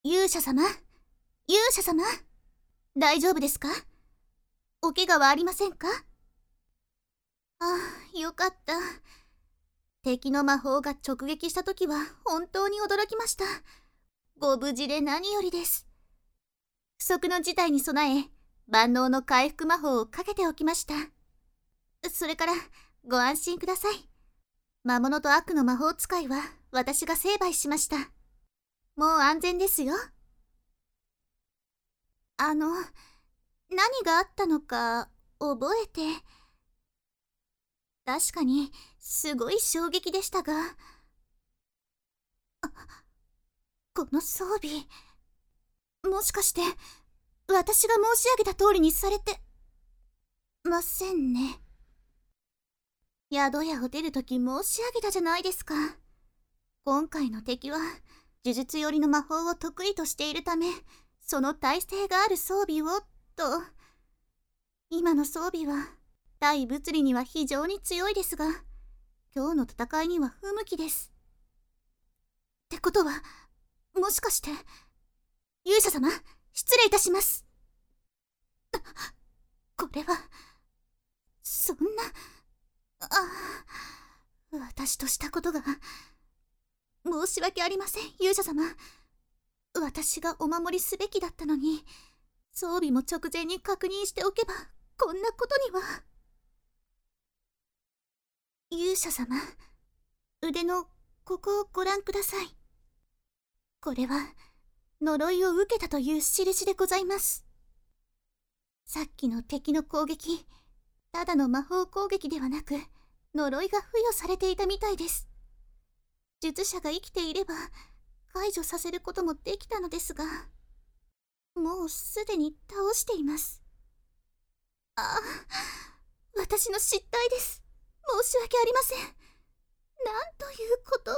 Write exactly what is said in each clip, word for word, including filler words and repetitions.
勇者様、勇者様、大丈夫ですか？お怪我はありませんか？ああ、よかった。敵の魔法が直撃した時は本当に驚きました。ご無事で何よりです。不測の事態に備え、万能の回復魔法をかけておきました。それから、ご安心ください。魔物と悪の魔法使いは私が成敗しました。もう安全ですよ。あの、何があったのか覚えて。確かにすごい衝撃でしたが、あ、この装備、もしかして私が申し上げた通りにされてませんね。宿屋を出るとき申し上げたじゃないですか。今回の敵は呪術寄りの魔法を得意としているため、その耐性がある装備をと。今の装備は対物理には非常に強いですが、今日の戦いには不向きです。ってことは、もしかして勇者様、失礼いたします。これはそんな、ああ、私としたことが。申し訳ありません、勇者様。私がお守りすべきだったのに、装備も直前に確認しておけばこんなことには。勇者様、腕のここをご覧ください。これは呪いを受けたという印でございます。さっきの敵の攻撃、ただの魔法攻撃ではなく呪いが付与されていたみたいです。術者が生きていれば解除させることもできたのですが、もうすでに倒しています。ああ、私の失態です。申し訳ありません。なんということを。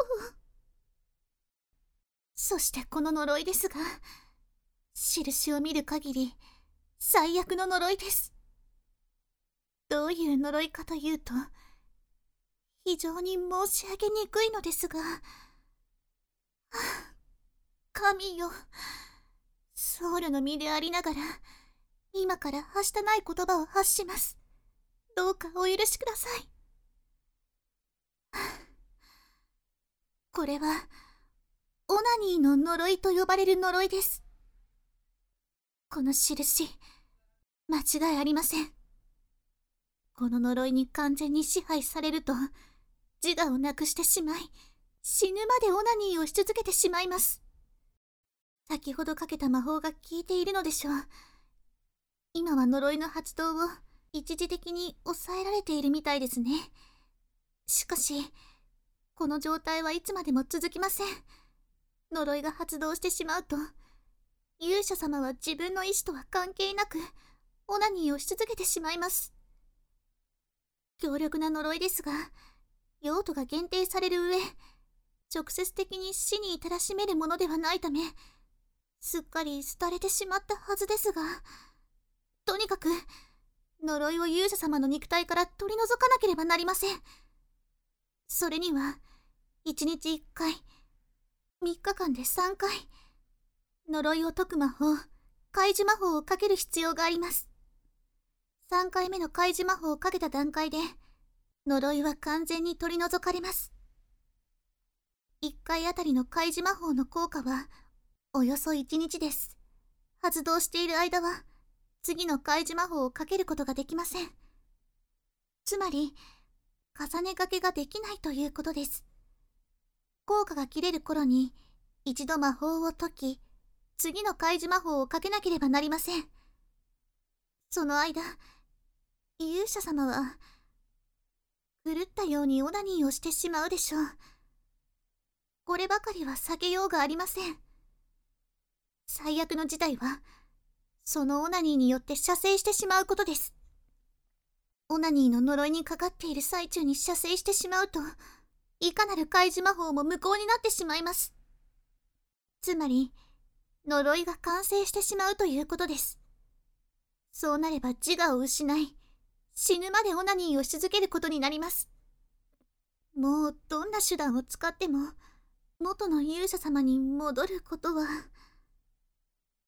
そしてこの呪いですが、印を見る限り最悪の呪いです。どういう呪いかというと、非常に申し上げにくいのですが、はあ、神よ、僧侶の身でありながら今からはしたない言葉を発します。どうかお許しください。はあ、これはオナニーの呪いと呼ばれる呪いです。この印、間違いありません。この呪いに完全に支配されると自我をなくしてしまい、死ぬまでオナニーをし続けてしまいます。先ほどかけた魔法が効いているのでしょう。今は呪いの発動を一時的に抑えられているみたいですね。しかしこの状態はいつまでも続きません。呪いが発動してしまうと、勇者様は自分の意志とは関係なくオナニーをし続けてしまいます。強力な呪いですが、用途が限定される上、直接的に死に至らしめるものではないため、すっかり廃れてしまったはずですが、とにかく呪いを勇者様の肉体から取り除かなければなりません。それにはいちにちいっかい、みっかかんでさんかい、呪いを解く魔法、開示魔法をかける必要があります。さんかいめの開示魔法をかけた段階で呪いは完全に取り除かれます。いっかいあたりの開示魔法の効果はおよそいちにちです。発動している間は次の開示魔法をかけることができません。つまり重ねがけができないということです。効果が切れる頃に一度魔法を解き、次の開示魔法をかけなければなりません。その間、勇者様は狂ったようにオナニーをしてしまうでしょう。こればかりは避けようがありません。最悪の事態はそのオナニーによって射精してしまうことです。オナニーの呪いにかかっている最中に射精してしまうと、いかなる開示魔法も無効になってしまいます。つまり呪いが完成してしまうということです。そうなれば自我を失い、死ぬまでオナニーをし続けることになります。もうどんな手段を使っても元の勇者様に戻ることは。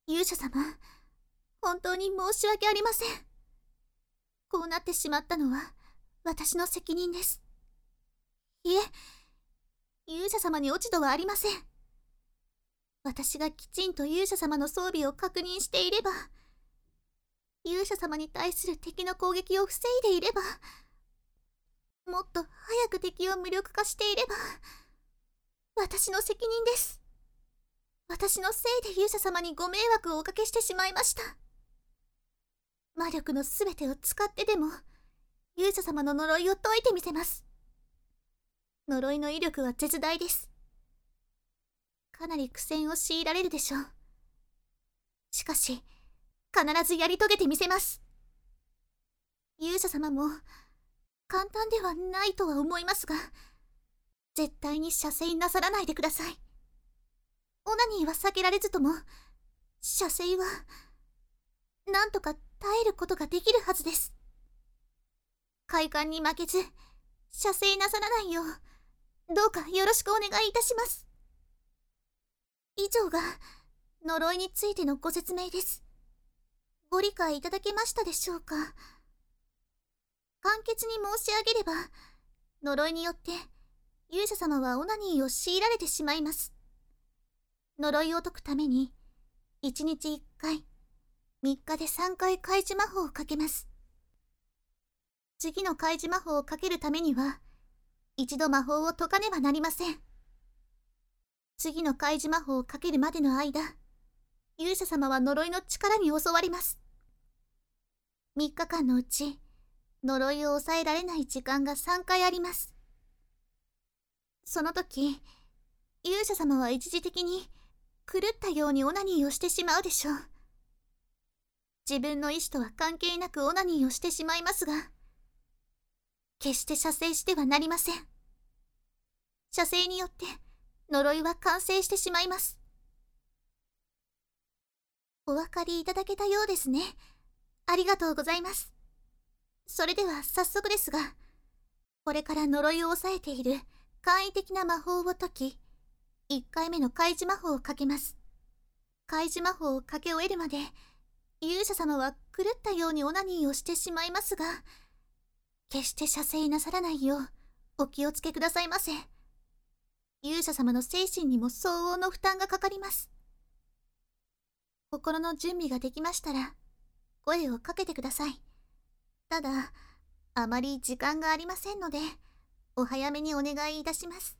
勇者様、本当に申し訳ありません。こうなってしまったのは私の責任です。いえ、勇者様に落ち度はありません。私がきちんと勇者様の装備を確認していれば、勇者様に対する敵の攻撃を防いでいれば、もっと早く敵を無力化していれば、私の責任です。私のせいで勇者様にご迷惑をおかけしてしまいました。魔力のすべてを使ってでも勇者様の呪いを解いてみせます。呪いの威力は絶大です。かなり苦戦を強いられるでしょう。しかし必ずやり遂げてみせます。勇者様も簡単ではないとは思いますが、絶対に射精なさらないでください。オナニーは避けられずとも、射精はなんとか耐えることができるはずです。快感に負けず射精なさらないよう、どうかよろしくお願いいたします。以上が呪いについてのご説明です。ご理解いただけましたでしょうか。簡潔に申し上げれば、呪いによって勇者様はオナニーを強いられてしまいます。呪いを解くためにいちにちいっかい、みっかでさんかい開示魔法をかけます。次の開示魔法をかけるためには一度魔法を解かねばなりません。次の開示魔法をかけるまでの間、勇者様は呪いの力に襲われます。みっかかんのうち呪いを抑えられない時間がさんかいあります。その時、勇者様は一時的に狂ったようにオナニーをしてしまうでしょう。自分の意志とは関係なくオナニーをしてしまいますが、決して射精してはなりません。射精によって呪いは完成してしまいます。お分かりいただけたようですね。ありがとうございます。それでは早速ですが、これから呪いを抑えている簡易的な魔法を解き、いっかいめの開示魔法をかけます。開示魔法をかけ終えるまで、勇者様は狂ったようにオナニーをしてしまいますが、決して射精なさらないようお気をつけくださいませ。勇者様の精神にも相応の負担がかかります。心の準備ができましたら、声をかけてください。ただ、あまり時間がありませんので、お早めにお願いいたします。